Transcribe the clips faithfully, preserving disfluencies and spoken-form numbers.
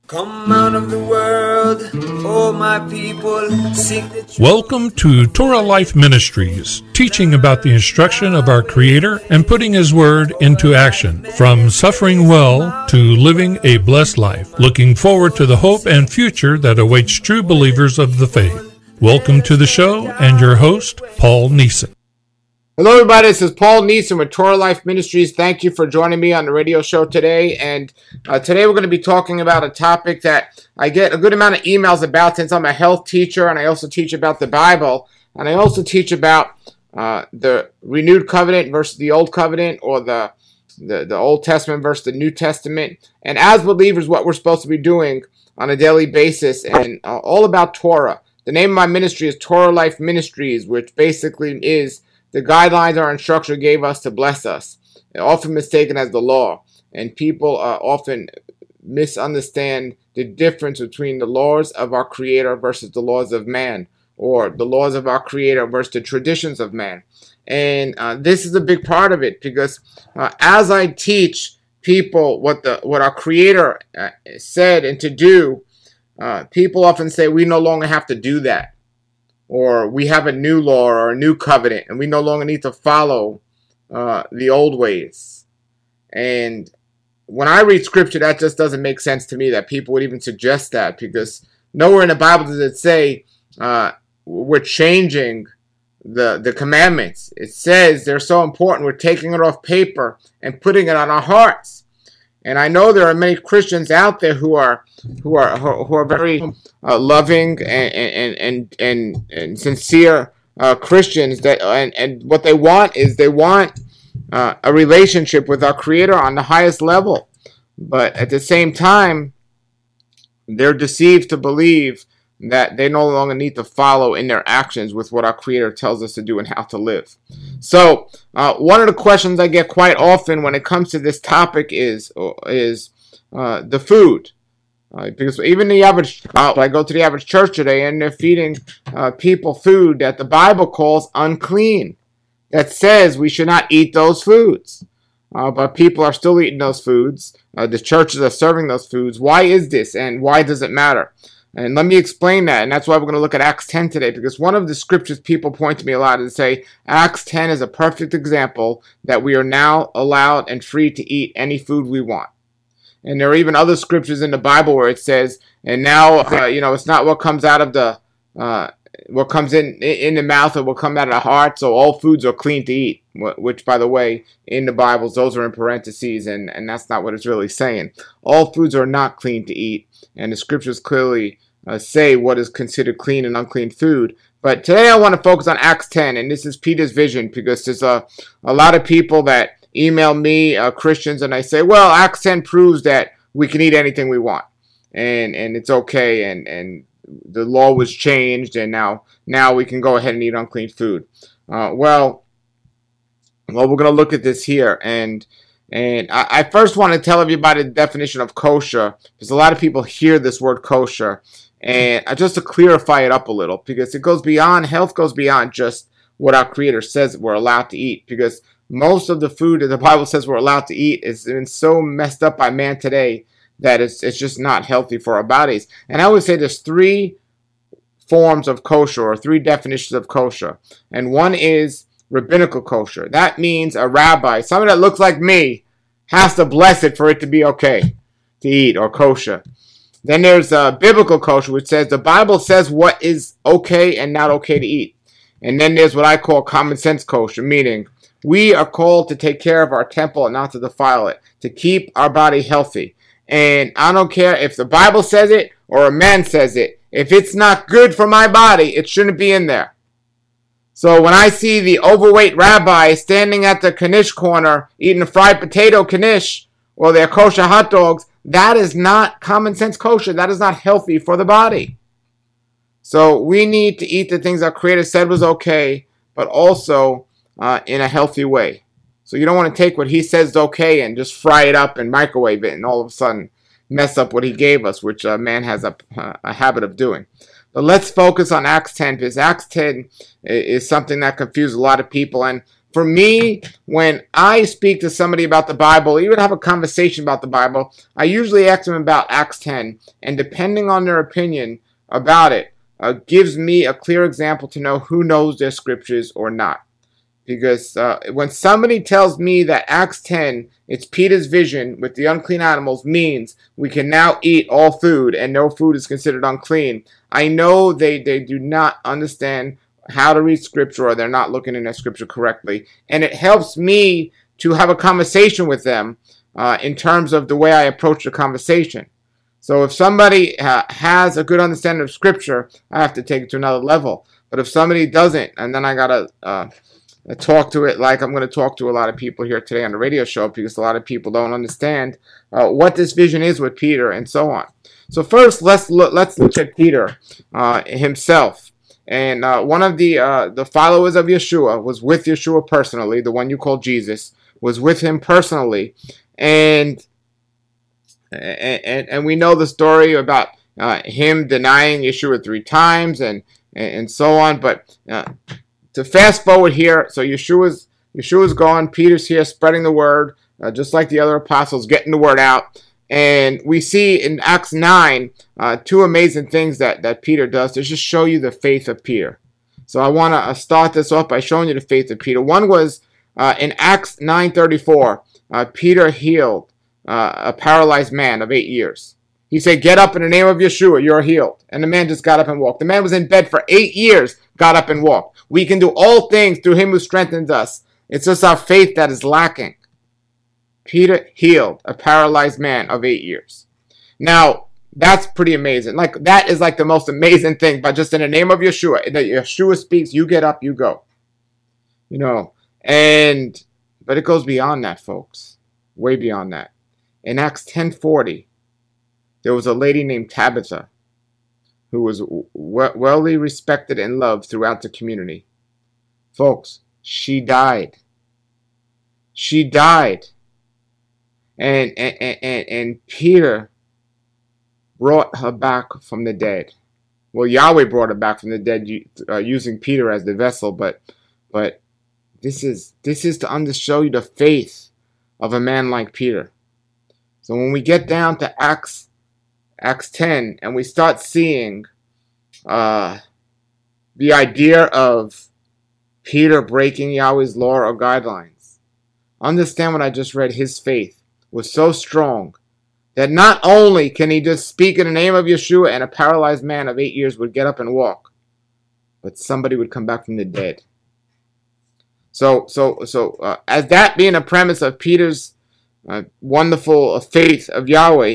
Come out of the world, oh my people, seek the truth. Welcome to Torah Life Ministries, teaching about the instruction of our Creator and putting His Word into action, from suffering well to living a blessed life, looking forward to the hope and future that awaits true believers of the faith. Welcome to the show, and your host, Paul Neeson. Hello everybody, this is Paul Neeson with Torah Life Ministries. Thank you for joining me on the radio show today. And uh, today we're going to be talking about a topic that I get a good amount of emails about, since I'm a health teacher and I also teach about the Bible. And I also teach about uh, the renewed covenant versus the old covenant, or the, the, the Old Testament versus the New Testament. And as believers, what we're supposed to be doing on a daily basis, and uh, all about Torah. The name of my ministry is Torah Life Ministries, which basically is the guidelines our instructor gave us to bless us, often mistaken as the law. And people uh, often misunderstand the difference between the laws of our Creator versus the laws of man, or the laws of our Creator versus the traditions of man. And uh, this is a big part of it, because uh, as I teach people what the what our Creator uh, said and to do, uh, people often say we no longer have to do that, or we have a new law or a new covenant, and we no longer need to follow uh, the old ways. And when I read scripture, that just doesn't make sense to me, that people would even suggest that, because nowhere in the Bible does it say uh, we're changing the, the commandments. It says they're so important, we're taking it off paper and putting it on our hearts. And I know there are many Christians out there who are who are who are very uh, loving and and and and, and sincere uh, Christians, that and, and what they want is they want uh, a relationship with our Creator on the highest level. But at the same time, they're deceived to believe that they no longer need to follow in their actions with what our Creator tells us to do and how to live. So uh, one of the questions I get quite often when it comes to this topic is is uh, the food. Uh, because even the average, uh, I go to the average church today, and they're feeding uh, people food that the Bible calls unclean, that says we should not eat those foods. Uh, but people are still eating those foods. Uh, the churches are serving those foods. Why is this, and why does it matter? And let me explain that, and that's why we're going to look at Acts ten today, because one of the scriptures people point to me a lot and say Acts ten is a perfect example that we are now allowed and free to eat any food we want. And there are even other scriptures in the Bible where it says, and now, uh, you know, it's not what comes out of the, uh, what comes in in the mouth or what comes out of the heart, so all foods are clean to eat, which, by the way, in the Bibles, those are in parentheses, and, and that's not what it's really saying. All foods are not clean to eat, and the scriptures clearly uh, say what is considered clean and unclean food. But today I want to focus on Acts ten, and this is Peter's vision, because there's a, a lot of people that email me, uh, Christians, and I say, well, Acts ten proves that we can eat anything we want, and and it's okay, and and the law was changed, and now now we can go ahead and eat unclean food. Uh, well, well, we're going to look at this here, and and I, I first want to tell everybody the definition of kosher, because a lot of people hear this word kosher, and uh, just to clarify it up a little, because it goes beyond, health goes beyond just what our Creator says we're allowed to eat, because most of the food that the Bible says we're allowed to eat has been so messed up by man today that it's it's just not healthy for our bodies. And I would say there's three forms of kosher, or three definitions of kosher. And one is rabbinical kosher. That means a rabbi, someone that looks like me, has to bless it for it to be okay to eat, or kosher. Then there's a biblical kosher, which says the Bible says what is okay and not okay to eat. And then there's what I call common sense kosher, meaning we are called to take care of our temple and not to defile it, to keep our body healthy. And I don't care if the Bible says it or a man says it. If it's not good for my body, it shouldn't be in there. So when I see the overweight rabbi standing at the knish corner eating a fried potato knish, or their kosher hot dogs, that is not common sense kosher. That is not healthy for the body. So we need to eat the things our Creator said was okay, but also Uh, in a healthy way. So you don't want to take what He says is okay and just fry it up and microwave it and all of a sudden mess up what He gave us, which uh, man has a, a habit of doing. But let's focus on Acts ten, because Acts ten is something that confuses a lot of people. And For me, when I speak to somebody about the Bible, even have a conversation about the Bible, I usually ask them about Acts ten, and depending on their opinion about it, uh, gives me a clear example to know who knows their scriptures or not. Because uh, when somebody tells me that Acts ten, it's Peter's vision with the unclean animals, means we can now eat all food and no food is considered unclean, I know they, they do not understand how to read scripture, or they're not looking in their scripture correctly. And it helps me to have a conversation with them uh, in terms of the way I approach the conversation. So if somebody uh, has a good understanding of scripture, I have to take it to another level. But if somebody doesn't, and then I got to uh, talk to it like I'm going to talk to a lot of people here today on the radio show, because a lot of people don't understand uh, what this vision is with Peter and so on. So first, let's look, let's look at Peter uh, himself. And uh, one of the uh, the followers of Yeshua was with Yeshua personally. The one you call Jesus was with him personally, and and and we know the story about uh, him denying Yeshua three times and and so on. But uh, to fast forward here, so Yeshua's Yeshua's gone. Peter's here spreading the word, uh, just like the other apostles, getting the word out. And we see in Acts nine uh, two amazing things that, that Peter does to just show you the faith of Peter. So I want to start this off by showing you the faith of Peter. One was uh, in Acts nine thirty-four, uh, Peter healed uh, a paralyzed man of eight years. He said, "Get up in the name of Yeshua, you're healed." And the man just got up and walked. The man was in bed for eight years, got up and walked. We can do all things through him who strengthens us. It's just our faith that is lacking. Peter healed a paralyzed man of eight years. Now, that's pretty amazing. Like, that is like the most amazing thing. But just in the name of Yeshua, that Yeshua speaks, you get up, you go. You know, and, but it goes beyond that, folks. Way beyond that. In Acts ten forty, there was a lady named Tabitha who was well respected and loved throughout the community. Folks, she died. She died. And, and, and, and Peter brought her back from the dead. Well, Yahweh brought her back from the dead uh, using Peter as the vessel, but but this is this is to undershow you the faith of a man like Peter. So when we get down to Acts Acts ten and we start seeing uh, the idea of Peter breaking Yahweh's law or guidelines, understand what I just read. His faith was so strong that not only can he just speak in the name of Yeshua and a paralyzed man of eight years would get up and walk, but somebody would come back from the dead. So, so, so, uh, as that being a premise of Peter's uh, wonderful faith of Yahweh,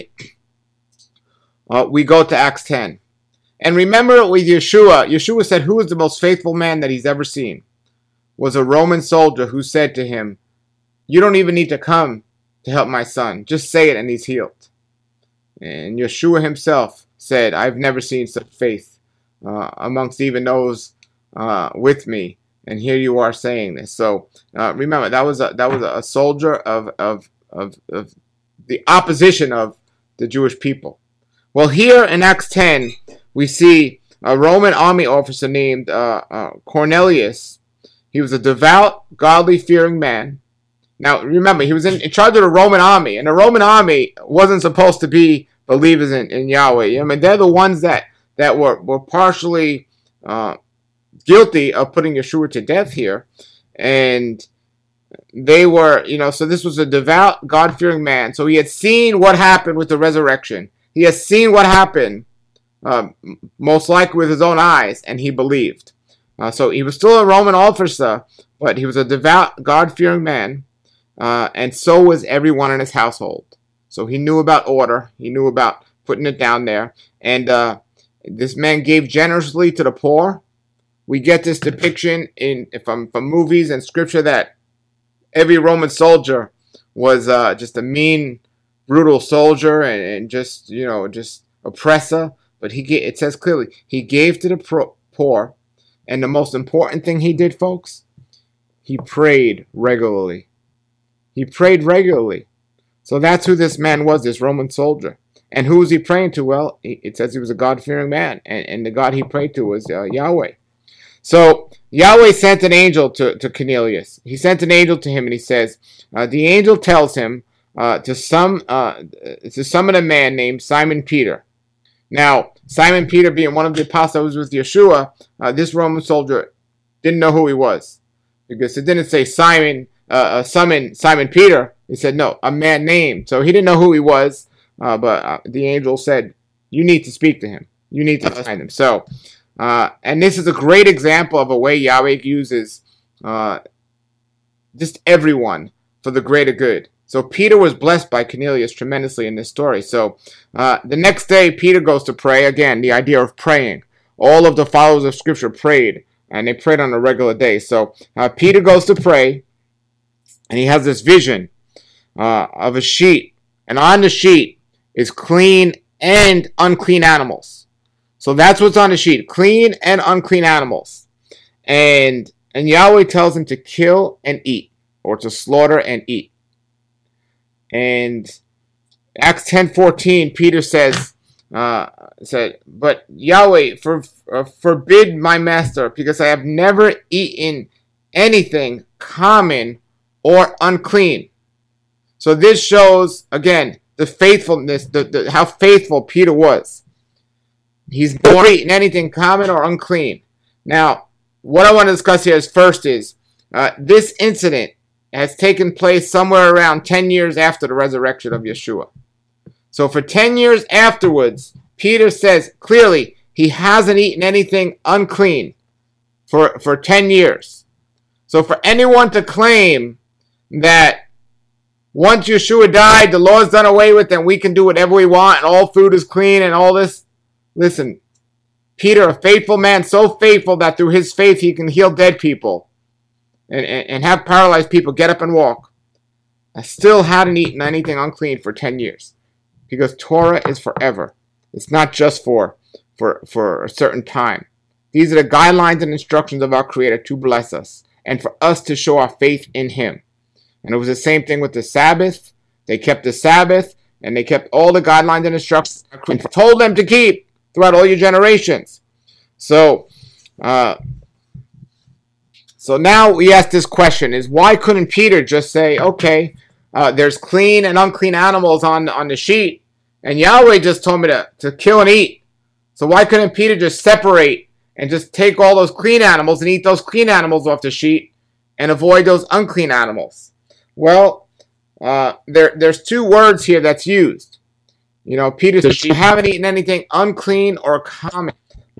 uh, we go to Acts ten. And remember with Yeshua, Yeshua said, who is the most faithful man that he's ever seen? Was a Roman soldier who said to him, you don't even need to come to help my son. Just say it and he's healed. And Yeshua himself said, I've never seen such faith uh, amongst even those uh, with me. And here you are saying this. So uh, remember, that was a, that was a soldier of, of, of, of the opposition of the Jewish people. Well, here in Acts ten, we see a Roman army officer named uh, uh, Cornelius. He was a devout, godly, fearing man. Now, remember, he was in, in charge of the Roman army, and the Roman army wasn't supposed to be believers in, in Yahweh. I mean, they're the ones that, that were, were partially uh, guilty of putting Yeshua to death here. And they were, you know, so this was a devout, God-fearing man. So he had seen what happened with the resurrection. He had seen what happened, uh, most likely with his own eyes, and he believed. Uh, so he was still a Roman officer, but he was a devout, God-fearing man. Uh, and so was everyone in his household. So he knew about order. He knew about putting it down there. And uh, this man gave generously to the poor. We get this depiction in from, from movies and scripture that every Roman soldier was uh, just a mean, brutal soldier and, and just, you know, just oppressor. But he gave, it says clearly, he gave to the pro- poor. And the most important thing he did, folks, he prayed regularly. He prayed regularly. So that's who this man was, this Roman soldier. And who was he praying to? Well, it says he was a God-fearing man. And, and the God he prayed to was uh, Yahweh. So Yahweh sent an angel to, to Cornelius. He sent an angel to him, and he says, uh, the angel tells him uh, to, sum, uh, to summon a man named Simon Peter. Now, Simon Peter being one of the apostles with Yeshua, uh, this Roman soldier didn't know who he was. Because it didn't say Simon, uh, uh, summon Simon Peter. He said, no, a man named. So he didn't know who he was, uh, but uh, the angel said, you need to speak to him. You need to find him. So, uh, and this is a great example of a way Yahweh uses uh, just everyone for the greater good. So Peter was blessed by Cornelius tremendously in this story. So uh, the next day, Peter goes to pray. Again, the idea of praying. All of the followers of Scripture prayed, and they prayed on a regular day. So uh, Peter goes to pray, and he has this vision uh, of a sheet. And on the sheet is clean and unclean animals. So that's what's on the sheet, clean and unclean animals. And, and Yahweh tells him to kill and eat, or to slaughter and eat. And Acts ten fourteen, Peter says, uh, said, but Yahweh for, uh, forbid my master, because I have never eaten anything common or unclean. So this shows, again, the faithfulness, the, the how faithful Peter was. He's never eaten anything common or unclean. Now, what I want to discuss here is first is, uh, this incident has taken place somewhere around ten years after the resurrection of Yeshua. So for ten years afterwards, Peter says clearly he hasn't eaten anything unclean for, for ten years. So for anyone to claim that once Yeshua died, the law is done away with and we can do whatever we want and all food is clean and all this, listen, Peter, a faithful man, so faithful that through his faith he can heal dead people. And, and, and have paralyzed people get up and walk. I still hadn't eaten anything unclean for ten years. Because Torah is forever. It's not just for, for, for a certain time. These are the guidelines and instructions of our Creator to bless us. And for us to show our faith in Him. And it was the same thing with the Sabbath. They kept the Sabbath. And they kept all the guidelines and instructions and told them to keep throughout all your generations. So, uh... So now we ask this question, is why couldn't Peter just say, okay, uh, there's clean and unclean animals on, on the sheet, and Yahweh just told me to, to kill and eat. So why couldn't Peter just separate and just take all those clean animals and eat those clean animals off the sheet and avoid those unclean animals? Well, uh, there, there's two words here that's used. You know, Peter says, you haven't eaten anything unclean or common.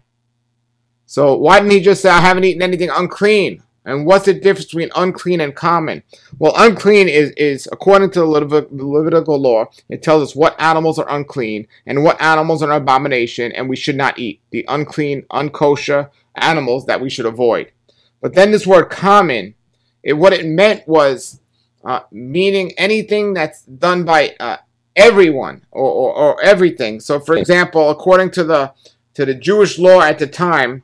So why didn't he just say, I haven't eaten anything unclean? And what's the difference between unclean and common? Well, unclean is, is according to the Levit- Levitical law, it tells us what animals are unclean and what animals are an abomination and we should not eat. The unclean, unkosher animals that we should avoid. But then this word common, it, what it meant was uh, meaning anything that's done by uh, everyone or, or, or everything. So, for example, according to the to the Jewish law at the time,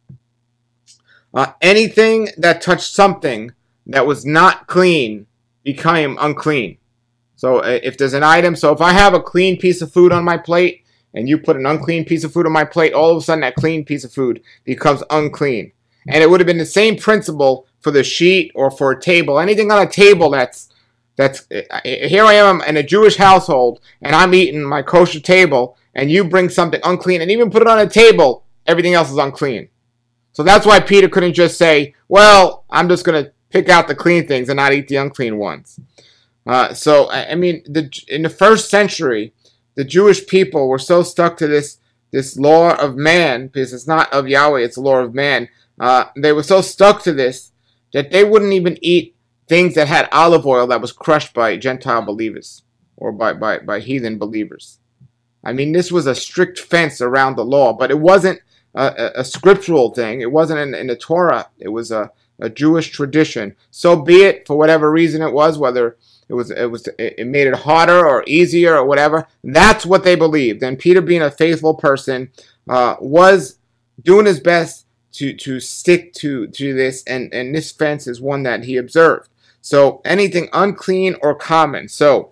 Uh, anything that touched something that was not clean became unclean. So uh, if there's an item, so if I have a clean piece of food on my plate and you put an unclean piece of food on my plate, all of a sudden that clean piece of food becomes unclean. And it would have been the same principle for the sheet or for a table. Anything on a table that's, that's uh, here I am in a Jewish household and I'm eating my kosher table and you bring something unclean and even put it on a table, everything else is unclean. So that's why Peter couldn't just say, well, I'm just going to pick out the clean things and not eat the unclean ones. Uh, so, I mean, the, in the first century, the Jewish people were so stuck to this, this law of man, because it's not of Yahweh, it's the law of man. Uh, they were so stuck to this that they wouldn't even eat things that had olive oil that was crushed by Gentile believers or by, by, by heathen believers. I mean, this was a strict fence around the law, but it wasn't A, a scriptural thing. It wasn't in, in the Torah. It was a, a Jewish tradition. So be it, for whatever reason it was, whether it was it was it made it harder or easier or whatever. That's what they believed. And Peter, being a faithful person, uh, was doing his best to to stick to to this. And and this fence is one that he observed. So anything unclean or common. So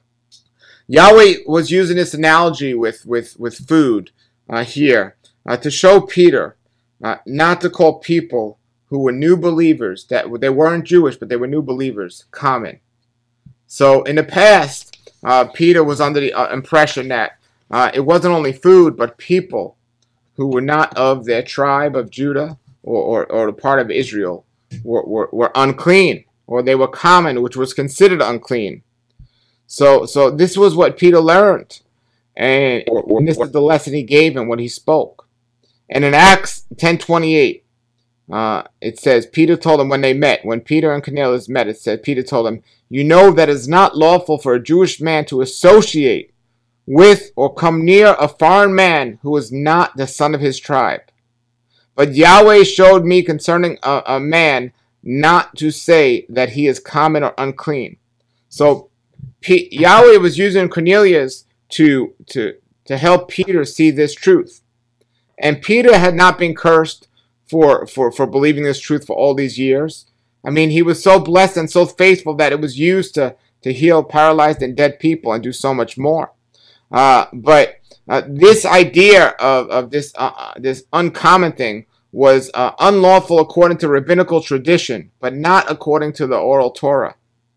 Yahweh was using this analogy with with with food uh, here. Uh, to show Peter uh, not to call people who were new believers, that they weren't Jewish, but they were new believers, common. So in the past, uh, Peter was under the uh, impression that uh, it wasn't only food, but people who were not of their tribe of Judah or, or, or the part of Israel were, were, were unclean, or they were common, which was considered unclean. So, so this was what Peter learned, and, and this is the lesson he gave him when he spoke. And in Acts ten twenty-eight, uh, it says, Peter told them when they met, when Peter and Cornelius met, it said, Peter told them, you know that it is not lawful for a Jewish man to associate with or come near a foreign man who is not the son of his tribe. But Yahweh showed me concerning a, a man not to say that he is common or unclean. So P- Yahweh was using Cornelius to, to, to help Peter see this truth. And Peter had not been cursed for, for, for believing this truth for all these years. I mean, he was so blessed and so faithful that it was used to, to heal paralyzed and dead people and do so much more. Uh, but uh, this idea of, of this, uh, this uncommon thing was uh, unlawful according to rabbinical tradition, but not according to the oral Torah.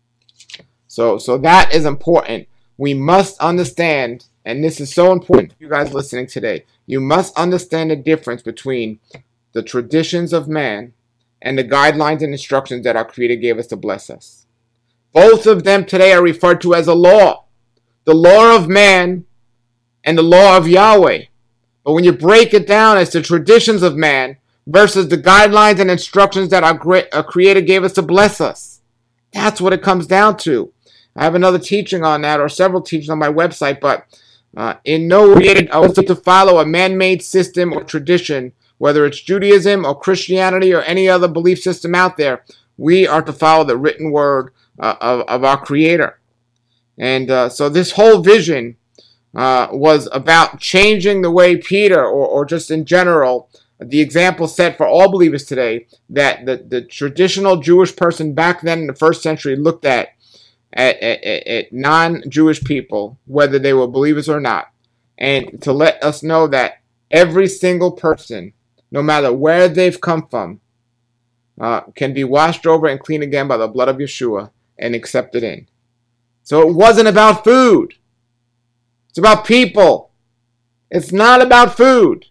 So, so that is important. We must understand, and this is so important, you guys listening today, you must understand the difference between the traditions of man and the guidelines and instructions that our Creator gave us to bless us. Both of them today are referred to as a law. The law of man and the law of Yahweh. But when you break it down as the traditions of man versus the guidelines and instructions that our, our Creator gave us to bless us, that's what it comes down to. I have another teaching on that, or several teachings on my website, but uh, in no way I was to follow a man-made system or tradition, whether it's Judaism or Christianity or any other belief system out there. We are to follow the written word uh, of, of our Creator. And uh, so this whole vision uh, was about changing the way Peter, or, or just in general, the example set for all believers today, that the, the traditional Jewish person back then in the first century looked at At, at, at non-Jewish people, whether they were believers or not, and to let us know that every single person, no matter where they've come from, uh, can be washed over and clean again by the blood of Yeshua and accepted in. So it wasn't about food. It's about people. It's not about food.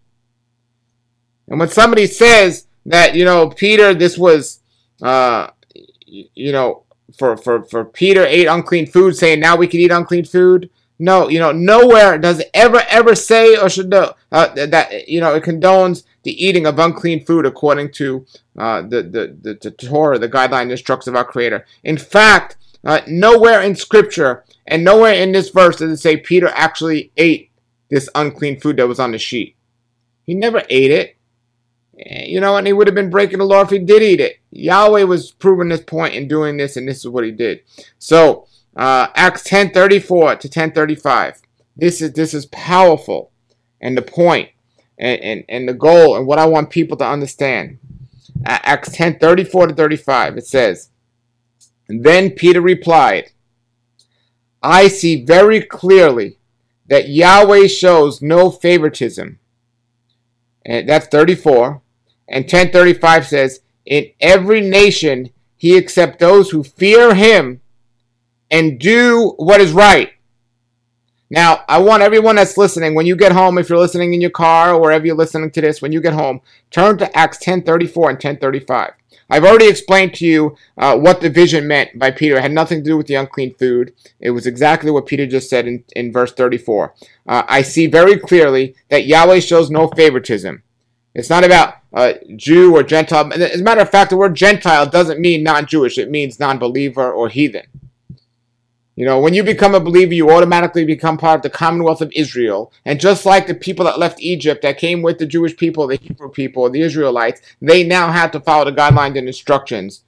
And when somebody says that, you know, Peter, this was, uh, you know, For, for, for Peter ate unclean food, saying now we can eat unclean food. No, you know, nowhere does it ever, ever say or should know uh, that, you know, it condones the eating of unclean food according to uh, the, the, the, the Torah, the guideline and instructions of our Creator. In fact, uh, nowhere in Scripture and nowhere in this verse does it say Peter actually ate this unclean food that was on the sheet. He never ate it. You know, and he would have been breaking the law if he did eat it. Yahweh was proving this point in doing this, and this is what he did. So, uh, Acts ten thirty-four to ten thirty-five. This is this is powerful, and the point, and, and, and the goal, and what I want people to understand. Uh, Acts ten thirty-four to thirty-five. It says, and then Peter replied, I see very clearly that Yahweh shows no favoritism. And that's thirty-four. And ten thirty-five says, in every nation he accepts those who fear him and do what is right. Now, I want everyone that's listening, when you get home, if you're listening in your car or wherever you're listening to this, when you get home, turn to Acts ten thirty-four and ten thirty-five. I've already explained to you uh, what the vision meant by Peter. It had nothing to do with the unclean food. It was exactly what Peter just said in, in verse thirty-four. Uh, I see very clearly that Yahweh shows no favoritism. It's not about uh, Jew or Gentile. As a matter of fact, the word Gentile doesn't mean non-Jewish. It means non-believer or heathen. You know, when you become a believer, you automatically become part of the Commonwealth of Israel. And just like the people that left Egypt, that came with the Jewish people, the Hebrew people, the Israelites, they now have to follow the guidelines and instructions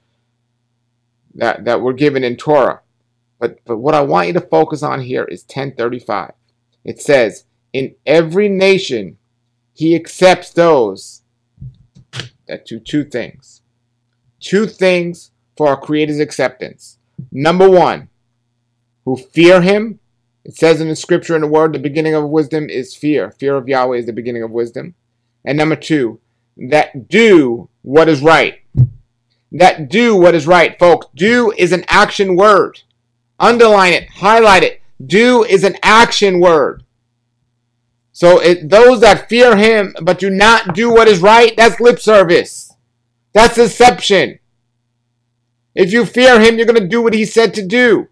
that, that were given in Torah. But, but what I want you to focus on here is ten thirty-five. It says, in every nation he accepts those that do two things. Two things for our Creator's acceptance. Number one, who fear him. It says in the scripture in the word, the beginning of wisdom is fear. Fear of Yahweh is the beginning of wisdom. And number two, that do what is right. That do what is right. Folks, do is an action word. Underline it. Highlight it. Do is an action word. So it, those that fear him but do not do what is right, that's lip service. That's deception. If you fear him, you're going to do what he said to do.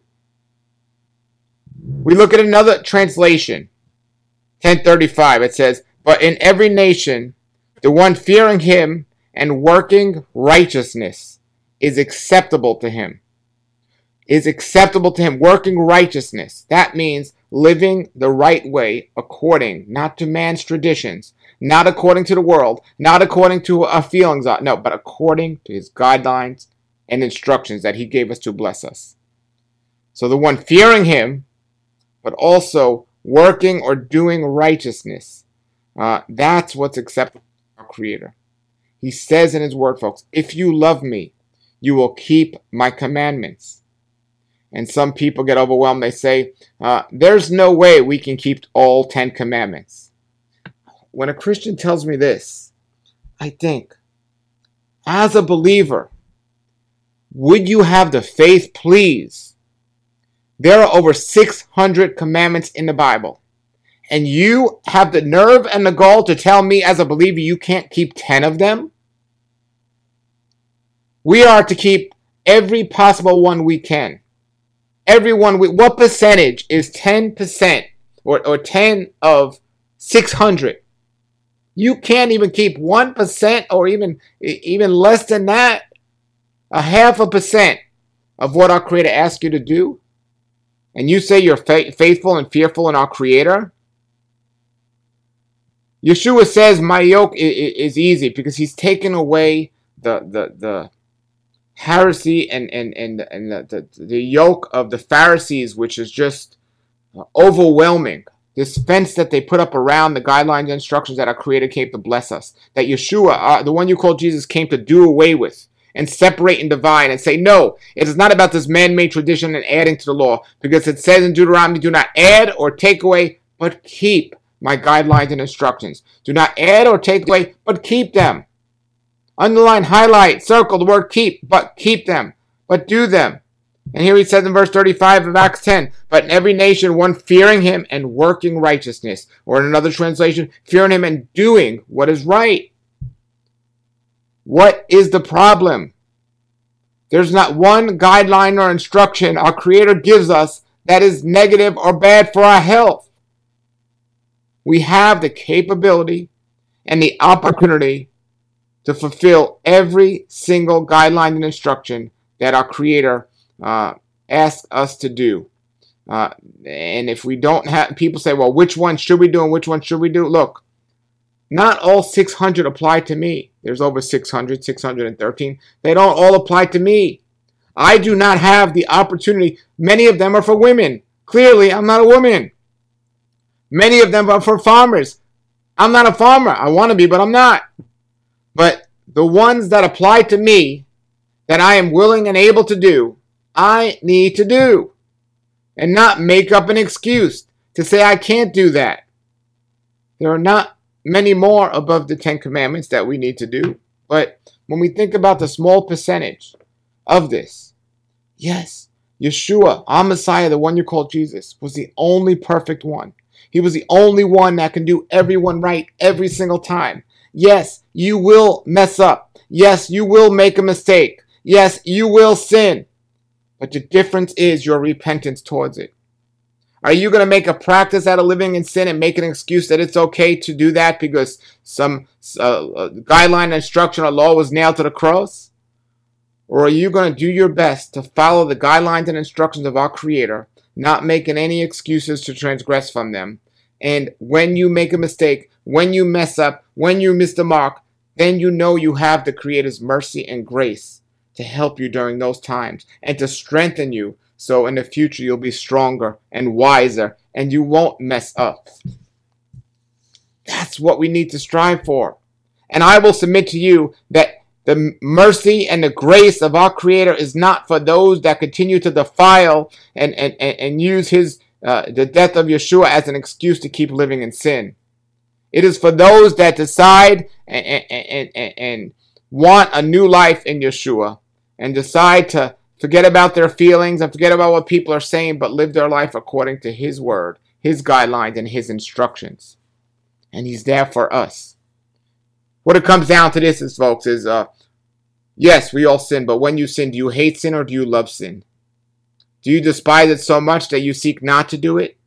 We look at another translation. ten thirty-five. It says, but in every nation, the one fearing him and working righteousness is acceptable to him. Is acceptable to him. Working righteousness. That means living the right way according, not to man's traditions, not according to the world, not according to our feelings, no, but according to his guidelines and instructions that he gave us to bless us. So the one fearing him, but also working or doing righteousness, uh, that's what's acceptable to our Creator. He says in his word, folks, if you love me, you will keep my commandments. And some people get overwhelmed. They say, uh, there's no way we can keep all Ten Commandments. When a Christian tells me this, I think, as a believer, would you have the faith, please? There are over six hundred commandments in the Bible. And you have the nerve and the gall to tell me as a believer you can't keep ten of them? We are to keep every possible one we can. Everyone, we, what percentage is ten percent or, or ten of six hundred? You can't even keep one percent or even, even less than that. A half a percent of what our Creator asks you to do. And you say you're fa- faithful and fearful in our Creator. Yeshua says my yoke is, is easy because he's taken away the, the, the heresy and, and, and, and the, the, the yoke of the Pharisees, which is just overwhelming. This fence that they put up around the guidelines and instructions that our Creator came to bless us. That Yeshua, uh, the one you call Jesus, came to do away with. And separate and divide and say, no, it is not about this man-made tradition and adding to the law. Because it says in Deuteronomy, do not add or take away, but keep my guidelines and instructions. Do not add or take away, but keep them. Underline, highlight, circle the word keep, but keep them, but do them. And here he says in verse thirty-five of Acts ten, but in every nation one fearing him and working righteousness. Or in another translation, fearing him and doing what is right. What is the problem? There's not one guideline or instruction our Creator gives us that is negative or bad for our health. We have the capability and the opportunity to fulfill every single guideline and instruction that our Creator uh, asks us to do. Uh, and if we don't have, people say, well, which one should we do and which one should we do? Look, not all six hundred apply to me. There's over six hundred, six hundred thirteen. They don't all apply to me. I do not have the opportunity. Many of them are for women. Clearly, I'm not a woman. Many of them are for farmers. I'm not a farmer. I want to be, but I'm not. But the ones that apply to me, that I am willing and able to do, I need to do. And not make up an excuse to say I can't do that. There are not many more above the Ten Commandments that we need to do. But when we think about the small percentage of this, yes, Yeshua, our Messiah, the one you call Jesus, was the only perfect one. He was the only one that can do everyone right every single time. Yes, you will mess up. Yes, you will make a mistake. Yes, you will sin. But the difference is your repentance towards it. Are you going to make a practice out of living in sin and make an excuse that it's okay to do that because some uh, guideline, instruction, or law was nailed to the cross? Or are you going to do your best to follow the guidelines and instructions of our Creator, not making any excuses to transgress from them? And when you make a mistake, when you mess up, when you miss the mark, then you know you have the Creator's mercy and grace to help you during those times and to strengthen you. So in the future, you'll be stronger and wiser, and you won't mess up. That's what we need to strive for. And I will submit to you that the mercy and the grace of our Creator is not for those that continue to defile and, and, and, and use his uh, the death of Yeshua as an excuse to keep living in sin. It is for those that decide and, and, and, and want a new life in Yeshua and decide to forget about their feelings and forget about what people are saying, but live their life according to His word, His guidelines, and His instructions. And He's there for us. What it comes down to this is, folks, is uh, yes, we all sin, but when you sin, do you hate sin or do you love sin? Do you despise it so much that you seek not to do it?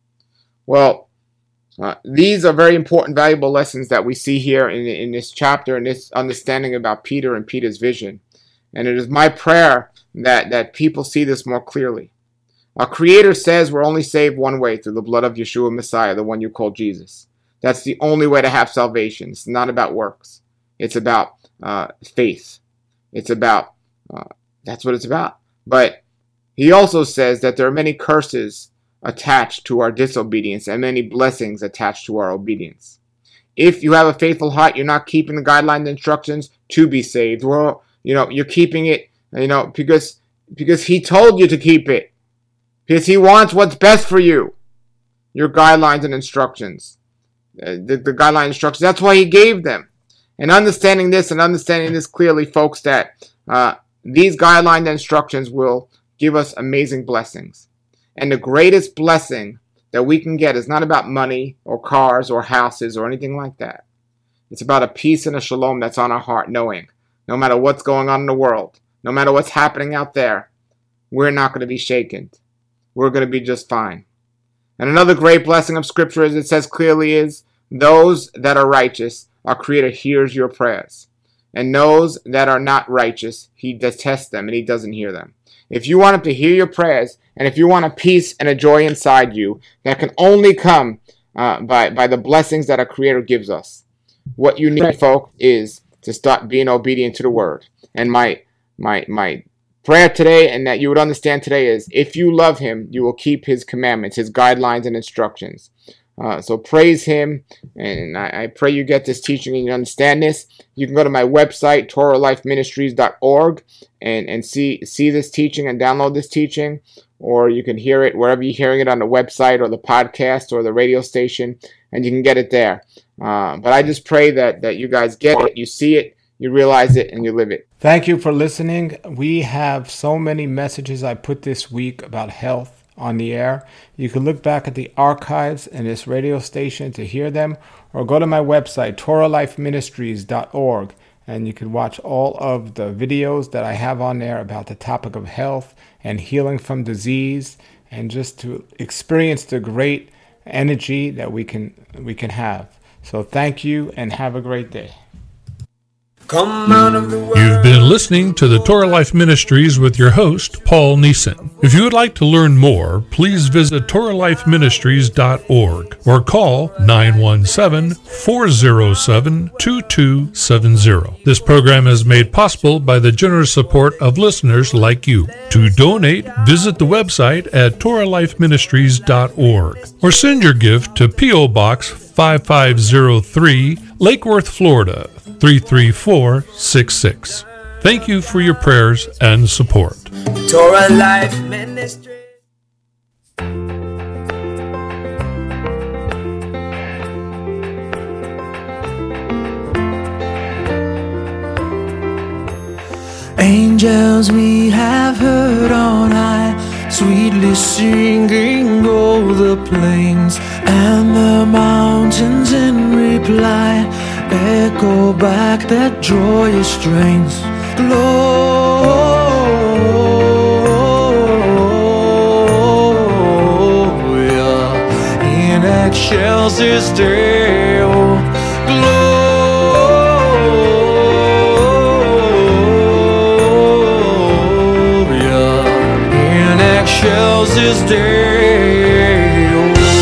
Well, uh, these are very important, valuable lessons that we see here in, in this chapter and this understanding about Peter and Peter's vision. And it is my prayer that, that people see this more clearly. Our Creator says we're only saved one way, through the blood of Yeshua Messiah, the one you call Jesus. That's the only way to have salvation. It's not about works. It's about uh, faith. It's about, uh, that's what it's about. But He also says that there are many curses attached to our disobedience and many blessings attached to our obedience. If you have a faithful heart, you're not keeping the guidelines and instructions to be saved. Well, you know, you're keeping it, you know, because because He told you to keep it. Because He wants what's best for you. Your guidelines and instructions. Uh, the, the guideline instructions. That's why He gave them. And understanding this and understanding this clearly, folks, that uh, these guidelines and instructions will give us amazing blessings. And the greatest blessing that we can get is not about money or cars or houses or anything like that. It's about a peace and a shalom that's on our heart, knowing no matter what's going on in the world, no matter what's happening out there, we're not going to be shaken. We're going to be just fine. And another great blessing of Scripture, as it says clearly, is those that are righteous, our Creator hears your prayers. And those that are not righteous, He detests them and He doesn't hear them. If you want Him to hear your prayers, and if you want a peace and a joy inside you that can only come uh, by, by the blessings that our Creator gives us, what you need, folks, is to start being obedient to the Word. And my my my prayer today, and that you would understand today, is if you love Him, you will keep His commandments, His guidelines and instructions. Uh, so praise Him, and I, I pray you get this teaching and you understand this. You can go to my website, Torah Life Ministries dot org, and, and see, see this teaching and download this teaching, or you can hear it wherever you're hearing it, on the website or the podcast or the radio station, and you can get it there. Uh, but I just pray that, that you guys get it, you see it, you realize it, and you live it. Thank you for listening. We have so many messages I put this week about health on the air. You can look back at the archives in this radio station to hear them, or go to my website, Torah Life Ministries dot org, and you can watch all of the videos that I have on there about the topic of health and healing from disease, and just to experience the great energy that we can we can have. So thank you and have a great day. Come out of the world. You've been listening to the Torah Life Ministries with your host, Paul Neeson. If you would like to learn more, please visit Torah Life Ministries dot org or call nine one seven, four zero seven, two two seven zero. This program is made possible by the generous support of listeners like you. To donate, visit the website at Torah Life Ministries dot org or send your gift to P O Box five five zero three, Lake Worth, Florida, three three four six six. Thank you for your prayers and support. Torah Life Ministry. Angels we have heard on high, sweetly singing o'er the plains, and the mountains in reply echo back their joyous strains. Gloria in excelsis Deo. Gloria in excelsis Deo.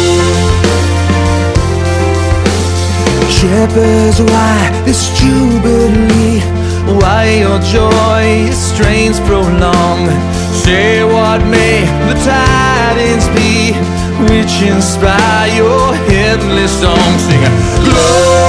Shepherds, why this jubilee? Why your joy strains prolong? Say what may the tidings be, which inspire your heavenly song. Sing glory.